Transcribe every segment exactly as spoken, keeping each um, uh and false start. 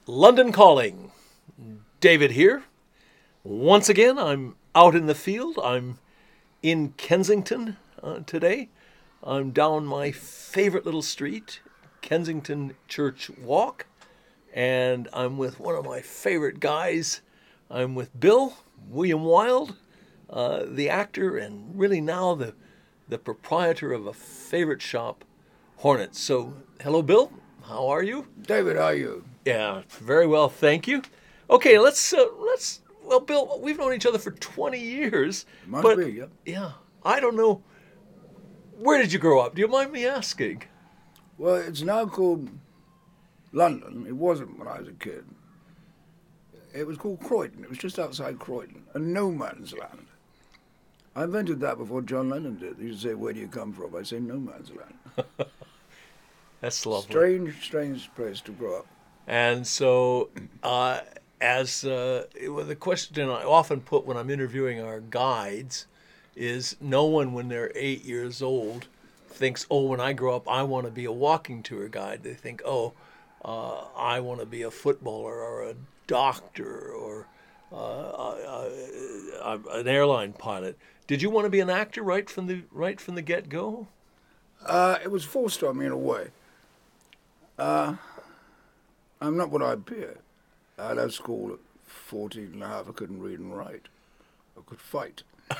London Calling. David here. Once again, I'm out in the field. I'm in Kensington uh, today. I'm down my favorite little street, Kensington Church Walk, and I'm with one of my favorite guys. I'm with Bill, William Wilde, uh, the actor, and really now the, the proprietor of a favorite shop, Hornets. So, hello, Bill. How are you? David, how are you? Yeah, very well, thank you. Okay, let's uh, let's. Well, Bill, we've known each other for twenty years. Must but, be, yeah. Yeah, I don't know. Where did you grow up? Do you mind me asking? Well, it's now called London. It wasn't when I was a kid. It was called Croydon. It was just outside Croydon, a no man's land. I invented that before John Lennon did. He used to say, "Where do you come from?" I say, "No man's land." That's lovely. Strange, strange place to grow up. And so, uh, as uh, well, the question I often put when I'm interviewing our guides is, no one when they're eight years old thinks, "Oh, when I grow up, I want to be a walking tour guide." They think, "Oh, uh, I want to be a footballer or a doctor or uh, uh, uh, an airline pilot." Did you want to be an actor right from the right from the get-go? Uh, it was forced on me in a way. Uh, I'm not what I appear. I left school at fourteen and a half. I couldn't read and write. I could fight.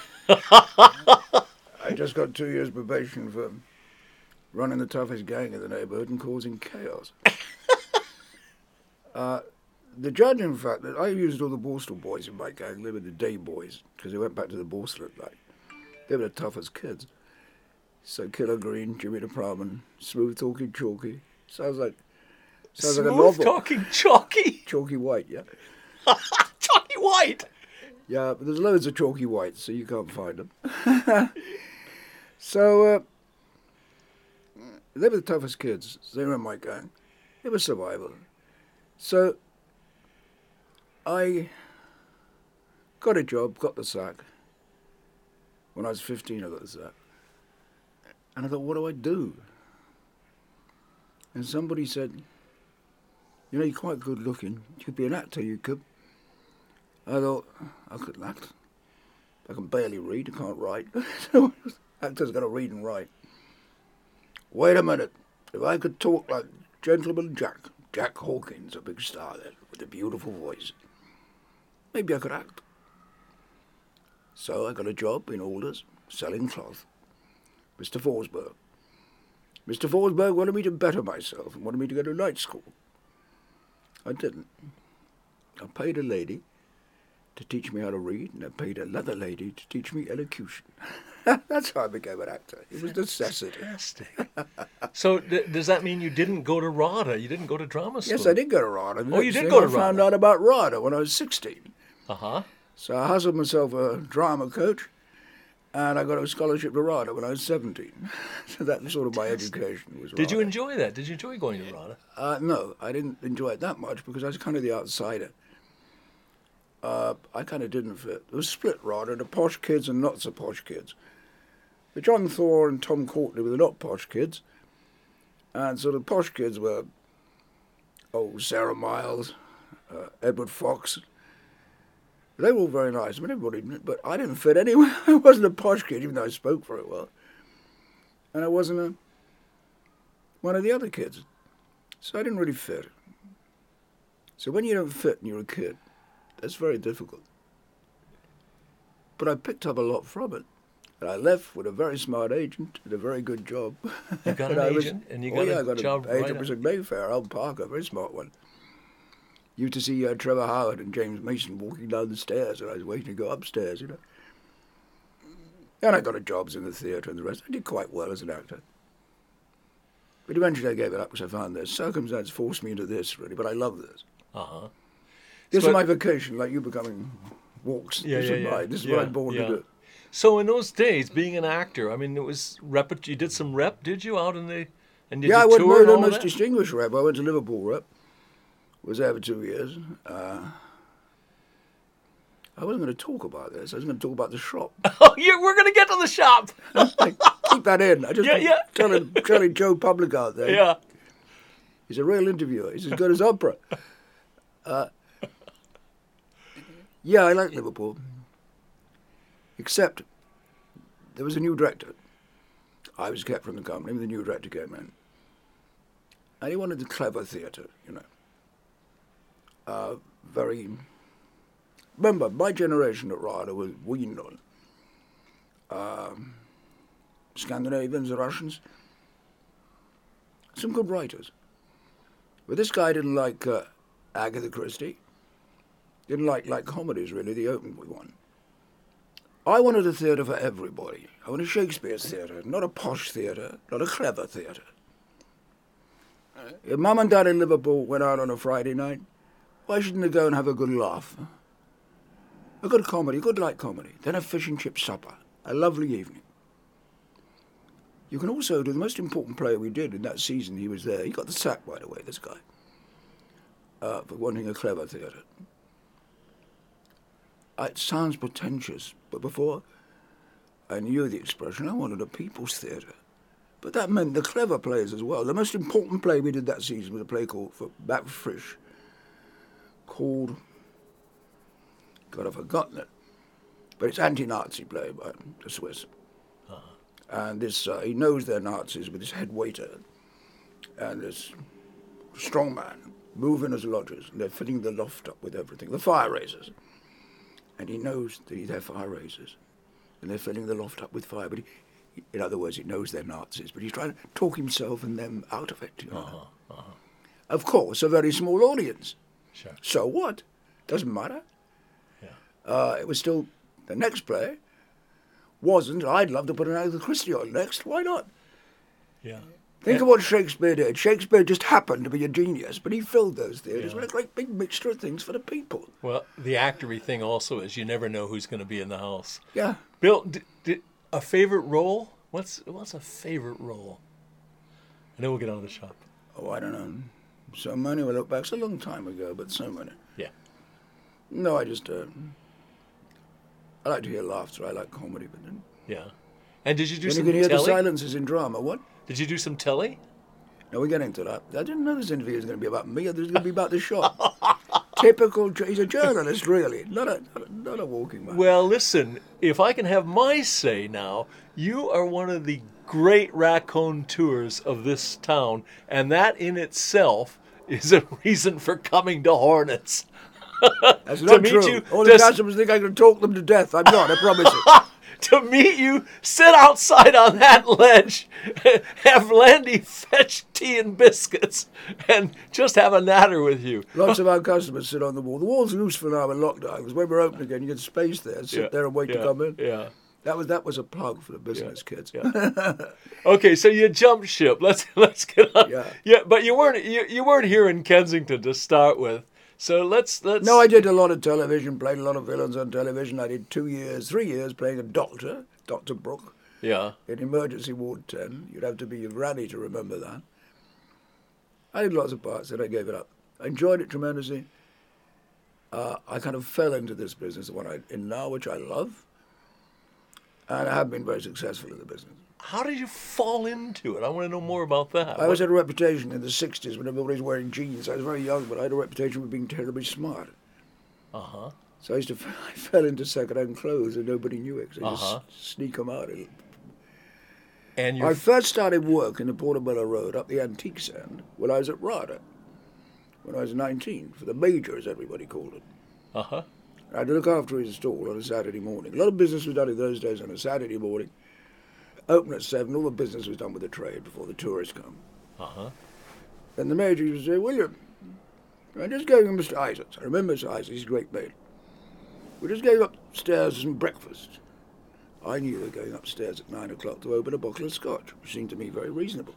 I just got two years probation for running the toughest gang in the neighborhood and causing chaos. uh, the judge, in fact, I used all the Borstal boys in my gang. They were the day boys because they went back to the Borstal at night. They were the toughest kids. So Killer Green, Jimmy the Plowman, Smooth Talking Chalky. Sounds like sounds Smooth like a novel. Talking Chalky. Chalky White, yeah. Chalky White. Yeah, but there's loads of Chalky Whites, so you can't find them. so uh, they were the toughest kids. They were in my gang. They were survival. So I got a job, got the sack. When I was fifteen, I got the sack. And I thought, what do I do? And somebody said, "You know, you're quite good looking. You could be an actor, you could." I thought, I could act. I can barely read, I can't write. So actors got to read and write. Wait a minute. If I could talk like Gentleman Jack, Jack Hawkins, a big star there, with a beautiful voice, maybe I could act. So I got a job in Alders, selling cloth. Mister Forsberg. Mister Forsberg wanted me to better myself and wanted me to go to night school. I didn't. I paid a lady to teach me how to read, and I paid another lady to teach me elocution. That's how I became an actor. It was necessity. Fantastic. So d- does that mean you didn't go to RADA? You didn't go to drama school? Yes, I did go to RADA. Oh, you did go to RADA? I found out about RADA when I was sixteen. Uh-huh. So I hustled myself a drama coach, and I got a scholarship to RADA when I was seventeen. So that was sort of my education. Was Did you RADA. enjoy that? Did you enjoy going to RADA? Uh, no, I didn't enjoy it that much because I was kind of the outsider. Uh, I kind of didn't fit. It was split RADA, the posh kids and not so posh kids. The John Thor and Tom Courtney were the not posh kids. And so the posh kids were, oh, Sarah Miles, uh, Edward Fox. They were all very nice. I mean, everybody, but I didn't fit anywhere. I wasn't a posh kid, even though I spoke very well. And I wasn't a, one of the other kids. So I didn't really fit. So when you don't fit and you're a kid, that's very difficult. But I picked up a lot from it. And I left with a very smart agent and a very good job. You got an and I agent was, and you oh got yeah, a I got job an right agent was on. in Mayfair, Al Parker, a very smart one. Used to see uh, Trevor Howard and James Mason walking down the stairs, and I was waiting to go upstairs, you know. And I got a jobs in the theatre and the rest. I did quite well as an actor. But eventually I gave it up because I found this. Circumstance forced me into this, really, but I love this. Uh-huh. This So- is my vocation, like you becoming walks. Yeah, this yeah, is yeah. mine. This is Yeah, what I'm born yeah. to do. So in those days, being an actor, I mean, it was rep. You did some rep, did you, out in the, and did Yeah, you I went tour to and the all most that? distinguished rep. I went to Liverpool rep. Was there for two years. Uh, I wasn't going to talk about this. I was going to talk about the shop. Oh, you we're going to get to the shop. Keep that in. I just Yeah, yeah. telling telling Joe Public out there. Yeah. He's a real interviewer. He's as good as Oprah. Uh, yeah, I like Liverpool. Except there was a new director. I was kept from the company when the new director came in. And he wanted the clever theatre, you know. Uh, very... Remember, my generation at RADA was weaned on um, Scandinavians, the Russians. Some good writers. But this guy didn't like uh, Agatha Christie. Didn't like, like comedies, really. They opened with one. I wanted a theatre for everybody. I wanted Shakespeare's theatre, not a posh theatre, not a clever theatre. If Mum and Dad in Liverpool went out on a Friday night, why shouldn't they go and have a good laugh? A good comedy, a good light comedy, then a fish and chip supper, a lovely evening. You can also do the most important play we did in that season. He was there. He got the sack, by the way, this guy, uh, for wanting a clever theatre. It sounds pretentious, but before I knew the expression, I wanted a people's theatre. But that meant the clever plays as well. The most important play we did that season was a play called, for Back Frisch, called, God, I've forgotten it, but it's anti-Nazi play by the Swiss. Uh-huh. And this, uh, he knows they're Nazis with his head waiter and this strong man moving as lodgers, and they're filling the loft up with everything, the fire raisers. And he knows that they're fire raisers, and they're filling the loft up with fire. But he, in other words, he knows they're Nazis, but he's trying to talk himself and them out of it. You know? uh-huh, uh-huh. Of course, a very small audience. Sure. So what? Doesn't matter. Yeah. Uh, it was still the next play. Wasn't. I'd love to put an Agatha Christie on next. Why not? Yeah. Think and, of what Shakespeare did. Shakespeare just happened to be a genius, but he filled those theatres yeah. with a great big mixture of things for the people. Well, the actory thing also is you never know who's going to be in the house. Yeah. Bill, d- d- a favorite role? What's what's a favorite role? And then we'll get out of the shop. Oh, I don't know. So many. We look back. It's a long time ago, but so many. Yeah. No, I just. Uh, I like to hear laughter. I like comedy, but then. Yeah. And did you do then some you can hear telly? the silences in drama. What? Did you do some telly? No, we're getting to that. I didn't know this interview was going to be about me. It was going to be about the shop. Typical. He's a journalist, really, not a not a, not a walking man. Well, listen. If I can have my say now, you are one of the great raconteurs of this town, and that in itself is a reason for coming to Hornets. That's not meet true. you, All the just- customers think I can talk them to death. I'm not. I promise you. To meet you, sit outside on that ledge, have Landy fetch tea and biscuits, and just have a natter with you. Lots of our customers sit on the wall. The wall's loose for now in lockdown because when we're open again, you get space there. Sit Yeah, there and wait yeah, to come in. Yeah. That was that was a plug for the business kids. Yeah. Okay, so you jumped ship. Let's let's get on. Yeah. Yeah, but you weren't you, you weren't here in Kensington to start with. So let's let's. No, I did a lot of television, played a lot of villains on television. I did two years, three years playing a doctor, Doctor Brooke, Yeah. in Emergency Ward ten. You'd have to be a granny to remember that. I did lots of parts, and I gave it up. I enjoyed it tremendously. Uh, I kind of fell into this business, the one I'm in now, which I love, and I have been very successful in the business. How did you fall into it? I want to know more about that. I always had a reputation in the sixties when everybody was wearing jeans. I was very young, but I had a reputation for being terribly smart. Uh huh. So I used to, I fell into second-hand clothes and nobody knew it. 'Cause I Uh-huh. just sneak them out. And you. I first started work in the Portobello Road up the antiques end when I was at RADA, when I was nineteen, for the Major, as everybody called it. Uh huh. I had to look after his stall on a Saturday morning. A lot of business was done in those days on a Saturday morning. Open at seven, all the business was done with the trade before the tourists come. Uh huh. And the Major used to say, William, I just gave him Mister Isaacs. I remember Mister Isaacs, he's a great mate. We just gave upstairs some breakfast. I knew they were going upstairs at nine o'clock to open a bottle of scotch, which seemed to me very reasonable.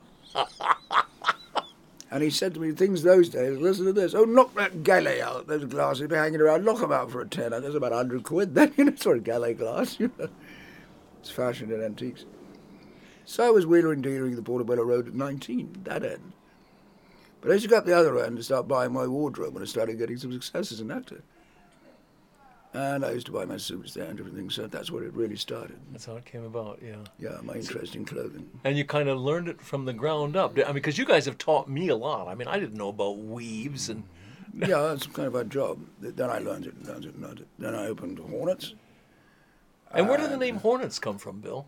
And he said to me, things those days, listen to this, oh, knock that galley out, those glasses be hanging around, knock them out for a tenner. That's about a hundred quid then, you know, sort of galley glass, you know. It's fashion in antiques. So I was wheeler and dealing the Portobello Road at nineteen, that end. But I used to go up the other end and start buying my wardrobe when I started getting some success as an actor. And I used to buy my suits there and everything, so that's where it really started. That's how it came about. Yeah. Yeah, my interest in clothing. And you kind of learned it from the ground up. I mean, because you guys have taught me a lot. I mean, I didn't know about weaves and Yeah, that's kind of our job. Then I learned it and learned it and learned it. Then I opened Hornets. And where did the name Hornets come from, Bill?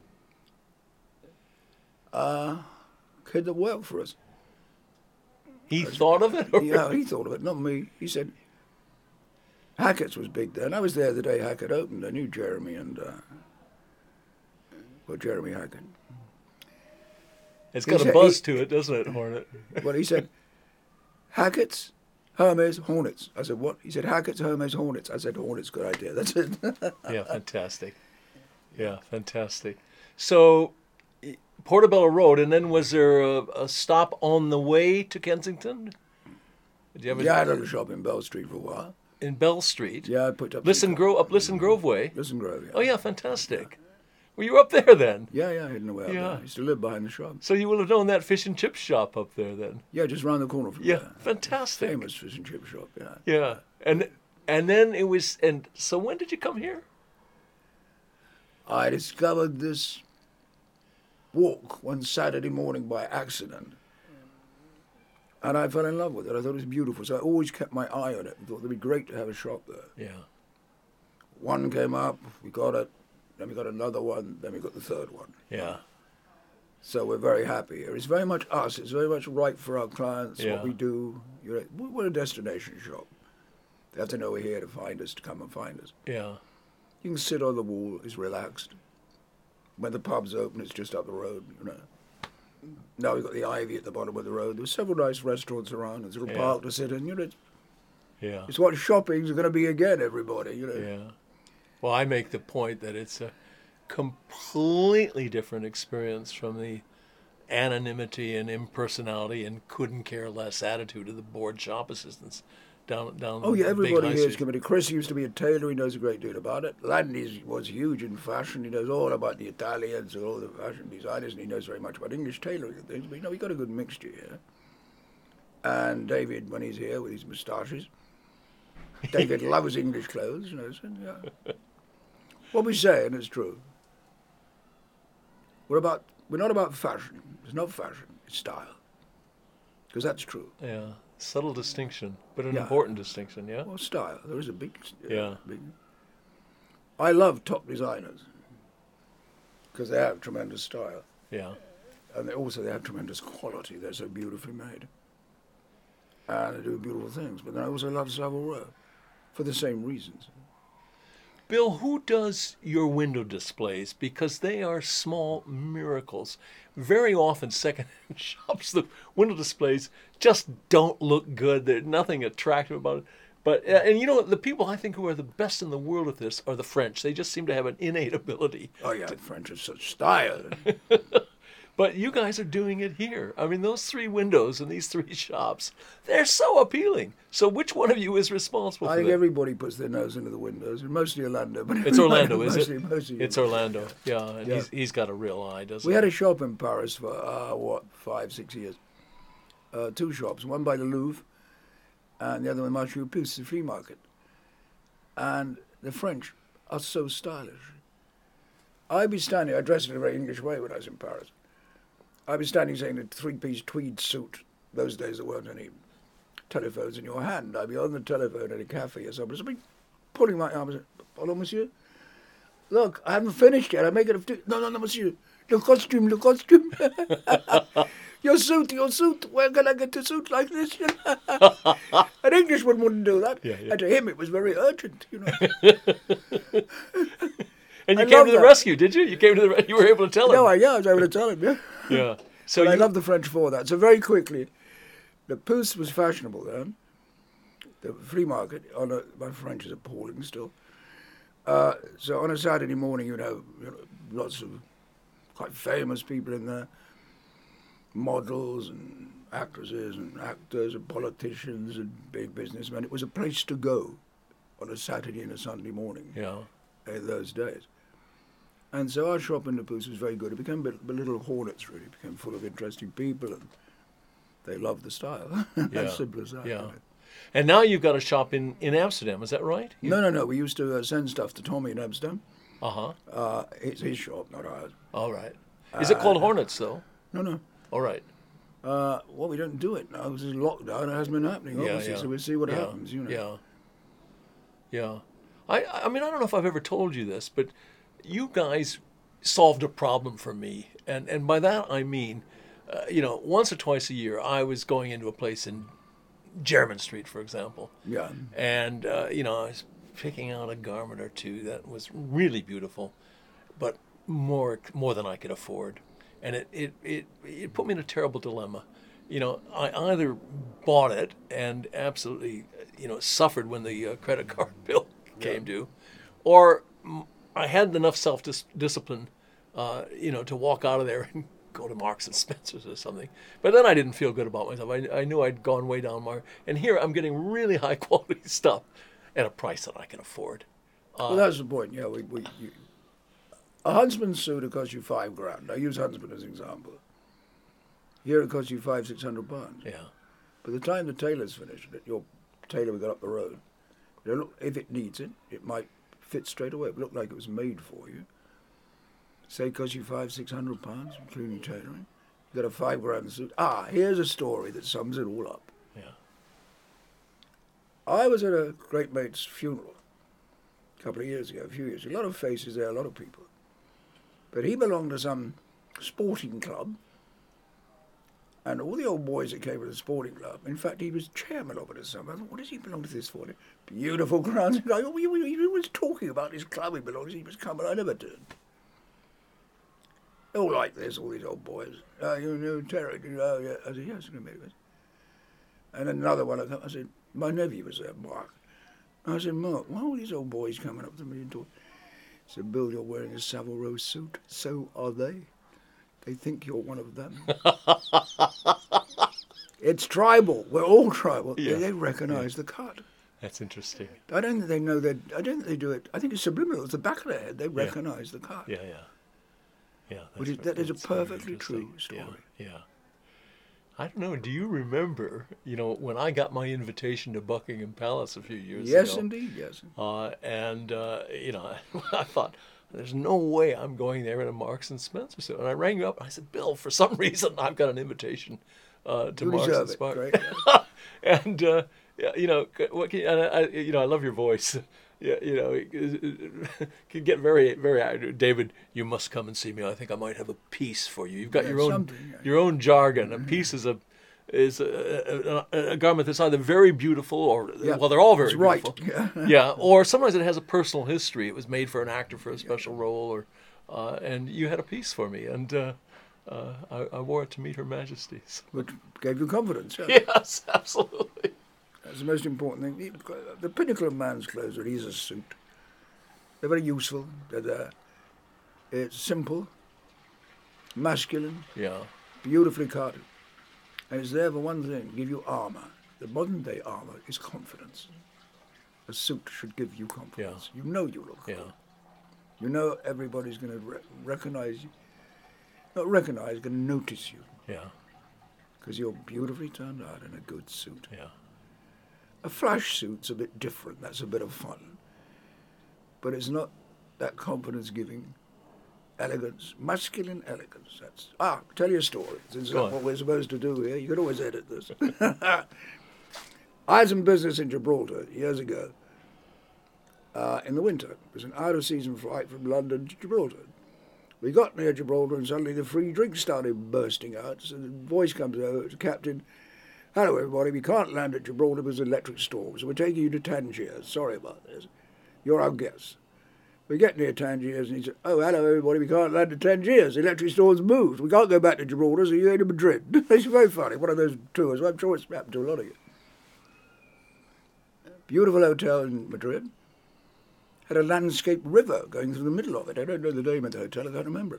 Uh, kid that worked for us. He thought of it? Or? Yeah, he thought of it, not me. He said, Hackett's was big then. I was there the day Hackett opened. I knew Jeremy and, uh, well, Jeremy Hackett. It's got He a said- buzz he- to it, doesn't it, Hornet? Well, he said, Hackett's, Hermes, Hornets. I said, what? He said, Hackett's, Hermes, Hornets. I said, Hornets, good idea. That's it. Yeah, fantastic. Yeah, fantastic. So, Portobello Road, and then was there a, a stop on the way to Kensington? Did you have a, Yeah, I had a little shop in Bell Street for a while. in Bell Street? Yeah, I picked up... Listen some- Grove, up Listen Grove Way? Listen Grove, yeah. Oh, yeah, fantastic. Were you up there then? Yeah, yeah, hidden away up Yeah. there. I used to live behind the shop. So you will have known that fish and chip shop up there then? Yeah, just round the corner from Yeah, there. fantastic. Famous fish and chip shop, yeah. Yeah, and and then it was, and so when did you come here? I discovered this walk one Saturday morning by accident. And I fell in love with it. I thought it was beautiful. So I always kept my eye on it. I thought it'd be great to have a shop there. Yeah, One came up, we got it. Then we got another one. Then we got the third one. yeah, So we're very happy here. It's very much us. It's very much right for our clients, Yeah. what we do. You know, we- we're a destination shop. They have to know we're here to find us, to come and find us. yeah, You can sit on the wall, it's relaxed. When the pub's open, it's just up the road, you know. Now we've got the Ivy at the bottom of the road. There's several nice restaurants around. There's a little Yeah. park to sit in. You know, it's, yeah, it's what shopping's going to be again, everybody, you know. yeah. Well, I make the point that it's a completely different experience from the anonymity and impersonality and couldn't care less attitude of the board shop assistants down down. Oh, yeah, the big everybody high here is street. committed. Chris used to be a tailor. He knows a great deal about it. Landy was huge in fashion. He knows all about the Italians and all the fashion designers, and he knows very much about English tailoring and things. But, you know, we've got a good mixture here. And David, when he's here with his moustaches, David loves English clothes, you know. So, yeah. What we say, and it's true. We're about. We're not about fashion. It's not fashion. It's style. Because that's true. Yeah, subtle distinction, but an Yeah. important distinction. Yeah, Well, style. There is a big. Yeah. Big. I love top designers because they have tremendous style, yeah, and they also they have tremendous quality. They're so beautifully made, and they do beautiful things. But then I also love Savile Row for the same reasons. Bill, who does your window displays? Because they are small miracles. Very often, second-hand shops, the window displays just don't look good. There's nothing attractive about it. But uh, and you know, the people I think who are the best in the world at this are the French. They just seem to have an innate ability. Oh yeah, the French are such style. But you guys are doing it here. I mean, those three windows in these three shops, they're so appealing. So which one of you is responsible I for think that? everybody puts their nose into the windows, and mostly Orlando. But It's Orlando, is mostly, it? Mostly It's Orlando. Yeah, and Yeah. He's, he's got a real eye, doesn't We he? had a shop in Paris for, uh, what, five, six years. Uh, two shops, one by the Louvre and the other one Marché aux Puces, the flea market. And the French are so stylish. I'd be standing, I dressed in a very English way when I was in Paris. I'd be standing saying a three-piece tweed suit. Those days there weren't any telephones in your hand. I'd be on the telephone at a cafe or something. I'd be pulling my arm and say, "Pardon, monsieur? Look, I haven't finished yet. I'm making a... No, no, no, monsieur. Le costume, le costume. Your suit, your suit. Where can I get a suit like this? An Englishman wouldn't do that. Yeah, yeah. And to him it was very urgent, you know. And you I came love to the that. rescue, did you? You came to the re- you were able to tell him. No, I, yeah, I was able to tell him, yeah. Yeah. So But I you, love the French for that. So very quickly, the Pouce was fashionable then. The flea market, on a, my French is appalling still. Uh, so on a Saturday morning, you'd have you know, lots of quite famous people in there, models and actresses and actors and politicians and big businessmen. It was a place to go on a Saturday and a Sunday morning yeah. in those days. And so our shop in the Pouce was very good. It became a bit, a little Hornets, really. It became full of interesting people, and they loved the style. Yeah. As simple as that. Yeah. really. And now you've got a shop in, in Amsterdam, is that right? No, no, no. We used to uh, send stuff to Tommy in Amsterdam. Uh-huh. Uh, it's his shop, not ours. All right. Is it called Uh, Hornets, though? No, no. All right. Uh, well, we don't do it now because it's lockdown. It hasn't been happening, Yeah, obviously, yeah. so we'll see what Yeah, happens, you know. Yeah. Yeah. I, I mean, I don't know if I've ever told you this, but you guys solved a problem for me. And, and by that, I mean, uh, you know, once or twice a year, I was going into a place in Jermyn Street, for example. Yeah. And, uh, you know, I was picking out a garment or two that was really beautiful, but more more than I could afford. And it, it, it, it put me in a terrible dilemma. You know, I either bought it and absolutely, you know, suffered when the uh, credit card bill came due, or mm, I had enough self-discipline, uh, you know, to walk out of there and go to Marks and Spencer's or something. But then I didn't feel good about myself. I, I knew I'd gone way down mark. And here I'm getting really high quality stuff at a price that I can afford. Uh, Well, that's the point. Yeah, we, we you, a Huntsman suit will cost you five grand. I use Huntsman as an example. Here it costs you five, six hundred pounds. yeah, By the time the tailor's finished it, your tailor we got up the road, it'll look, if it needs it, it might fit straight away. It look like it was made for you. Say it costs you five, six hundred pounds, including tailoring. You got a five grand suit. Ah, here's a story that sums it all up. yeah, I was at a great mate's funeral a couple of years ago, a few years ago. A lot of faces there, a lot of people. But he belonged to some sporting club, and all the old boys that came to the sporting club, in fact, he was chairman of it or something. I thought, what does he belong to this for? Beautiful grounds. And I thought, he was talking about this club he belongs to. He was coming, I never did. All like this, all these old boys. Oh, you know, Terry. Oh, yeah. I said, yes, I'm going to And then another one, I said, my nephew was there, Mark. I said, Mark, why are all these old boys coming up to me and talking? He said, Bill, you're wearing a Savile Row suit. So are they. They think you're one of them. It's tribal. We're all tribal. Yeah. They, they recognise Yeah. the cut. that's interesting. I don't think they know that. I don't think they do it. I think it's subliminal. It's the back of their head. They recognise the cut. Yeah, yeah, yeah. Which is, that is a perfectly true story. Yeah, yeah. I don't know. Do you remember? You know, when I got my invitation to Buckingham Palace a few years Yes, ago. indeed. Yes. Uh, and, uh, you know, I thought, there's no way I'm going there in a Marks and Spencer suit. And I rang you up and I said, Bill, for some reason, I've got an invitation uh, to You Marks deserve and it. Spencer. Great. and, uh, yeah, you know, what can, and I, you know, I love your voice. Yeah, you know, it, it can get very, very. David, you must come and see me. I think I might have a piece for you. You've got Yeah, your own, something, yeah. your own jargon. A piece is a, is a, a, a garment that's either very beautiful or Yeah, well, they're all very it's right. beautiful. Yeah. Yeah, or sometimes it has a personal history. It was made for an actor for a special role, or uh, and you had a piece for me, and uh, uh, I, I wore it to meet Her Majesty. So- Which gave you confidence. Yeah. Yes, absolutely. That's the most important thing. The pinnacle of man's clothes are he's a suit. They're very useful. They're there. It's simple, masculine, Yeah, beautifully cut. And it's there for one thing, give you armour. The modern day armour is confidence. A suit should give you confidence. You know you look yeah, good. You know everybody's going to re- recognise you. Not recognise, going to notice you. yeah, Because you're beautifully turned out in a good suit. yeah, A flash suit's a bit different. That's a bit of fun. But it's not that confidence-giving elegance, masculine elegance. That's ah. Tell you a story. Since Go that's on. what we're supposed to do here. You can always edit this. I had some business in Gibraltar years ago. Uh, in the winter, it was an out-of-season flight from London to Gibraltar. We got near Gibraltar and suddenly the free drinks started bursting out. So the voice comes over to Captain. Hello, everybody. We can't land at Gibraltar because of electric storms. So we're taking you to Tangiers. Sorry about this. You're our guest. We get near Tangiers and he said, oh, hello, everybody. We can't land at Tangiers. The electric storm's moved. We can't go back to Gibraltar, so you're going to Madrid. It's very funny. One of those tours. I'm sure it's happened to a lot of you. Beautiful hotel in Madrid. Had a landscaped river going through the middle of it. I don't know the name of the hotel. I can't remember it.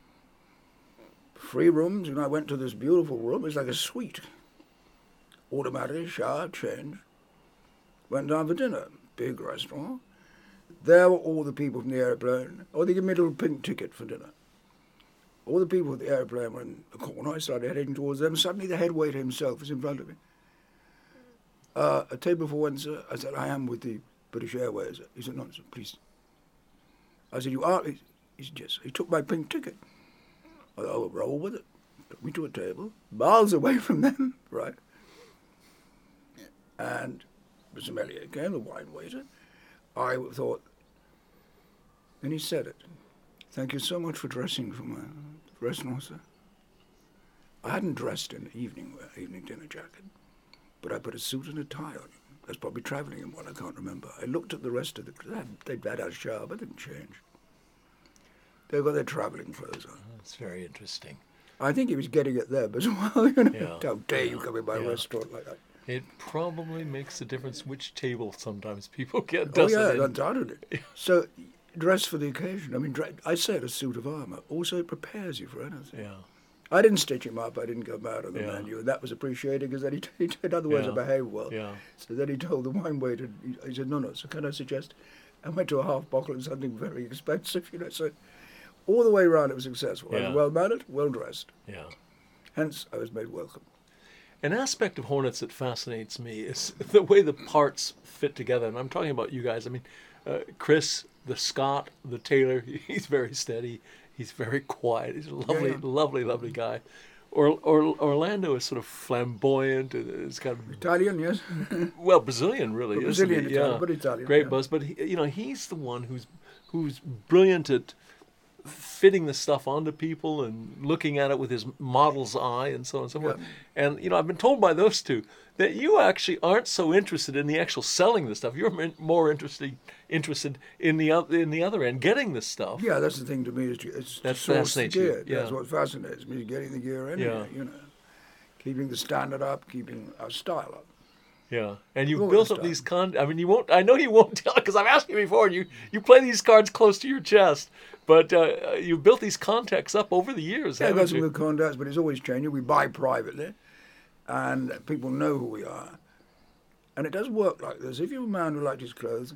Free rooms, and I went to this beautiful room. It was like a suite. Automatic, shower, change. Went down for dinner. Big restaurant. There were all the people from the airplane. Oh, they gave me a little pink ticket for dinner. All the people at the airplane were in the corner. I started heading towards them. Suddenly the head waiter himself was in front of me. Uh, a table for one, sir. I said, I am with the British Airways. He said, no, sir, please. I said, you are? He, he said, yes. He took my pink ticket. I thought, oh, roll with it. took me to a table, miles away from them, right? And the sommelier came, the wine waiter. I thought, and he said it. Thank you so much for dressing for my restaurant, sir. I hadn't dressed in evening wear, evening dinner jacket, but I put a suit and a tie on. I was probably travelling in one, I can't remember. I looked at the rest of the, they'd had a shower, but didn't change. They've got their travelling clothes on. That's very interesting. I think he was getting at them as well, you know. Yeah. How dare you come in my Yeah. restaurant like that? It probably makes a difference which table sometimes people get, Oh, doesn't yeah, it? undoubtedly. So, dress for the occasion. I mean, dre- I said a suit of armour. Also, it prepares you for anything. Yeah. I didn't stitch him up. I didn't go mad on the Yeah. menu, and that was appreciated because then he, he in other words, Yeah. I behaved well. Yeah. So then he told the wine waiter, he, he said, no, no, so can I suggest, I went to a half bottle of something very expensive, you know, so all the way around it was successful. I Yeah. was well-mannered, well-dressed. Yeah. Hence, I was made welcome. An aspect of Hornets that fascinates me is the way the parts fit together. And I'm talking about you guys. I mean, uh, Chris, the Scot, the Taylor, he's very steady. He's very quiet. He's a lovely, yeah. lovely, lovely guy. Or, or Orlando is sort of flamboyant. It's kind of, Italian, yes. well, Brazilian, really. Well, isn't Brazilian he? Italian, Yeah. but Italian, Great yeah. buzz. But, he, you know, he's the one who's who's brilliant at fitting the stuff onto people and looking at it with his model's eye and so on and so forth. And, you know, I've been told by those two that you actually aren't so interested in the actual selling the stuff. You're min- more interested interested in the oth- in the other end, getting the stuff. Yeah, that's the thing to me. Is to, it's That to source the fascinates you, gear. yeah. That's what fascinates me, getting the gear anyway, Yeah. you know. Keeping the standard up, keeping our style up. Yeah, and you've All built this up these time. con. I mean, you won't. I know you won't tell because I've asked you before, and you you play these cards close to your chest. But uh, you've built these contacts up over the years, Yeah, haven't got some you? good contacts, but it's always changing. We buy privately, and people know who we are. And it does work like this. If you're a man who likes his clothes,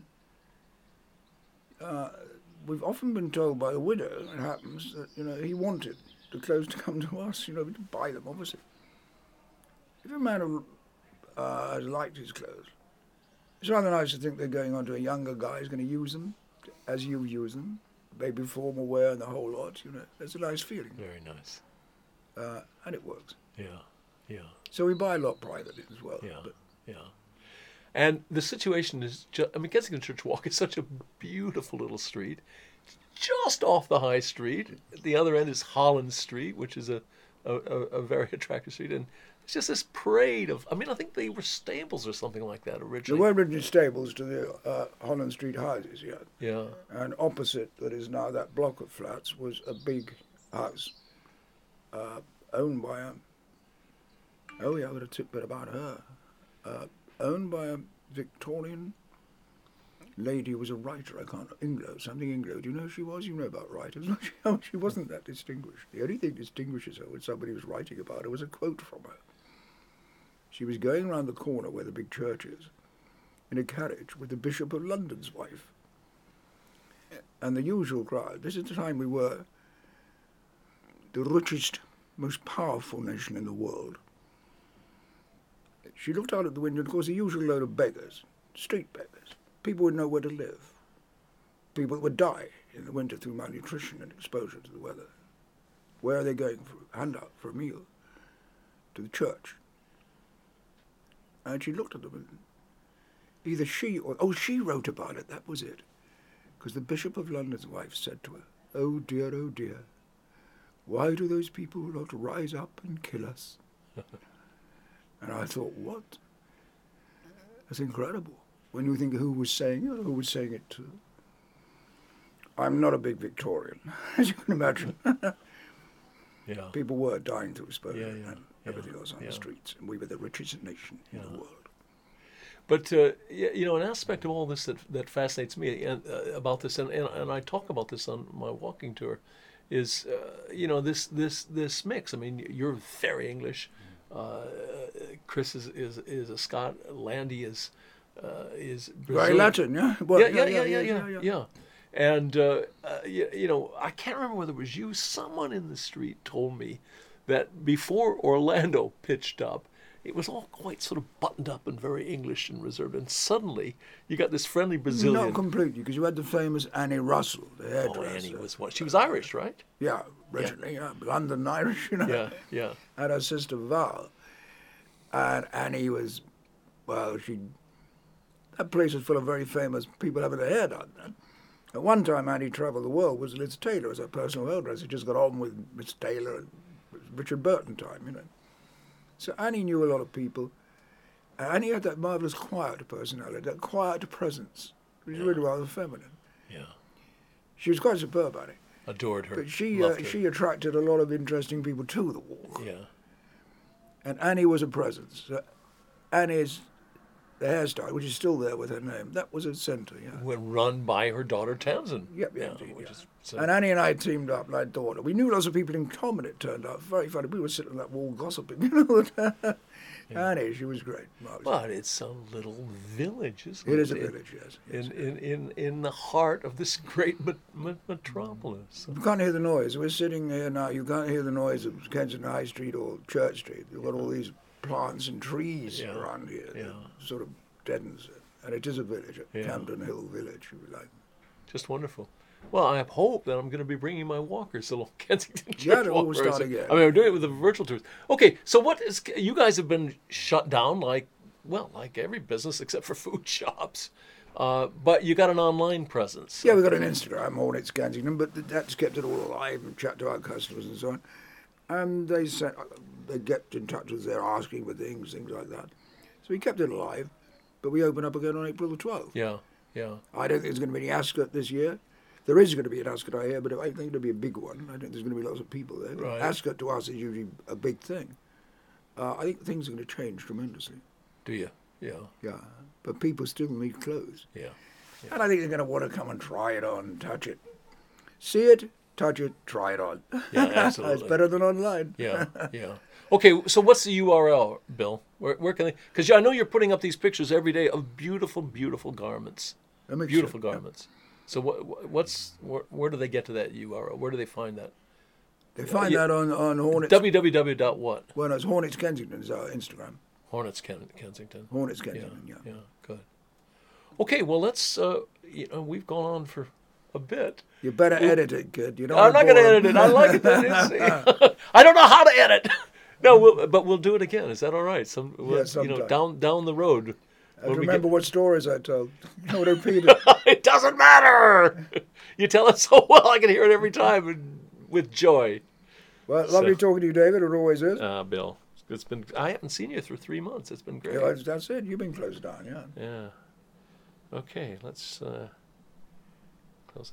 uh, we've often been told by the widow, it happens, that, you know, he wanted the clothes to come to us, you know, we didn't buy them, obviously. If you're a man who uh, has liked his clothes, it's rather nice to think they're going on to a younger guy who's going to use them as you use them, maybe formal wear and the whole lot, you know. It's a nice feeling. Very nice. Uh, and it works. Yeah, yeah, So we buy a lot privately as well. yeah, But yeah. And the situation is just. I mean, Kensington Church Walk is such a beautiful little street, just off the high street. At the other end is Holland Street, which is a a, a, a very attractive street, and it's just this parade of. I mean, I think they were stables or something like that there originally. were originally stables to the uh, Holland Street houses, yeah. Yeah, And opposite, that is now that block of flats, was a big house uh, owned by a. Oh, yeah, I've got a tidbit about her. Uh, owned by a Victorian lady who was a writer. I can't. Inglo, something Inglo. Do you know who she was? You know about writers. She, oh, she wasn't that distinguished. The only thing distinguishes her when somebody was writing about her was a quote from her. She was going round the corner where the big church is in a carriage with the Bishop of London's wife. And the usual crowd. This is the time we were the richest, most powerful nation in the world. She looked out at the window, and of course, the usual load of beggars, street beggars, people with nowhere to live, people that would die in the winter through malnutrition and exposure to the weather. Where are they going for a handout, for a meal? To the church. And she looked at them, and either she or, oh, she wrote about it, that was it. Because the Bishop of London's wife said to her, oh dear, oh dear, why do those people not rise up and kill us? And I thought, what? That's incredible. When you think of who was saying it, or who was saying it to. I'm not a big Victorian, as you can imagine. yeah. People were dying through exposure Yeah, yeah, and everything yeah, else on yeah. the streets, and we were the richest nation in Yeah. the world. But uh, y- you know, an aspect of all this that that fascinates me and, uh, about this, and, and and I talk about this on my walking tour, is uh, you know this this this mix. I mean, you're very English. Uh, Chris is, is is a Scot. Landy is uh, is Very Brazilian. Latin, yeah? Well, Yeah, yeah, yeah, yeah, yeah, yeah. And uh, uh, you, you know, I can't remember whether it was you. Someone in the street told me that before Orlando pitched up, it was all quite sort of buttoned up and very English and reserved. And suddenly, you got this friendly Brazilian. Not completely, because you had the famous Annie Russell, the Oh, hairdresser. Annie was one. She was Irish, right? Yeah, originally, yeah. London Irish, you know. Yeah, yeah. And her sister Val. And Annie was, well, she, that place was full of very famous people having their hair done. And at one time, Annie travelled the world was Liz Taylor as her personal hairdresser. Just got on with Miss Taylor and Richard Burton time, you know. So Annie knew a lot of people. And Annie had that marvellous quiet personality, that quiet presence, which is Yeah. really rather feminine. Yeah. She was quite superb, Annie. Adored her. But she uh, Loved her. she attracted a lot of interesting people to the walk. Yeah. And Annie was a presence. Uh, Annie's the hairstyle, which is still there with her name, that was a centre, yeah. When run by her daughter Tamsin. Yep, yeah, yeah, indeed, which yeah. is so, And Annie and I teamed up, and I thought we knew lots of people in common. It turned out very funny. We were sitting on that wall gossiping, you know. Yeah. Annie, she was great. Marvelous. but it's a little village, isn't it? It is a In- village, yes. yes. In, in, in, in the heart of this great met- met- metropolis. You can't hear the noise. We're sitting here now. You can't hear the noise of Kensington High Street or Church Street. You've got all these plants and trees Yeah. around here. Yeah. That sort of deadens it. And it is a village, a Yeah. Camden Hill village, if you like. Just wonderful. Well, I hope that I'm going to be bringing my walkers, the little Kensington Church Yeah, we'll walkers. start again. I mean, I'm doing it with the virtual tours. Okay, so what is? You guys have been shut down, like well, like every business except for food shops. Uh, but you got an online presence. Yeah, we've got an Instagram, Hornets Kensington, but th- that's kept it all alive and chat to our customers and so on. And they sent, they kept in touch with us, they're asking for things, things like that. So we kept it alive, but we open up again on April the twelfth. Yeah, yeah. I don't think there's going to be any Ascot this year. There is going to be an Ascot, I hear, but I think it'll be a big one. I think there's going to be lots of people there. Right. Ascot to us is usually a big thing. Uh, I think things are going to change tremendously. Do you? Yeah, Yeah, but people still need clothes. yeah. And I think they're going to want to come and try it on, touch it. See it, touch it, try it on. Yeah, absolutely. It's better than online. Yeah, yeah. Okay, so what's the U R L, Bill? Where, where can they? Because I know you're putting up these pictures every day of beautiful, beautiful garments. That makes Beautiful sense. garments. So what? What's where, where do they get to that U R L? Where do they find that? They find Yeah. that on, on Hornets. w w w dot what? Well, no, it's Hornets Kensington is our Instagram. Hornets Ken, Kensington. Hornets Yeah, Kensington, yeah. yeah, good. Okay, well let's. Uh, you know, we've gone on for a bit. You better edit it, kid. You don't I'm not wanna going to bore edit it. 'em. I like it. It's- I don't know how to edit. No, we'll, but we'll do it again. Is that all right? Some, we'll, Yeah, you know, sometime. down down the road. I when we remember get- what stories I told. You know, repeat it. It doesn't matter. You tell it so well. I can hear it every time and with joy. Well, lovely So- talking to you, David. It always is. Uh, Bill, it's been. I haven't seen you for three months. It's been great. Yeah, that's it. You've been closed down, yeah. Yeah. Okay, let's. Uh,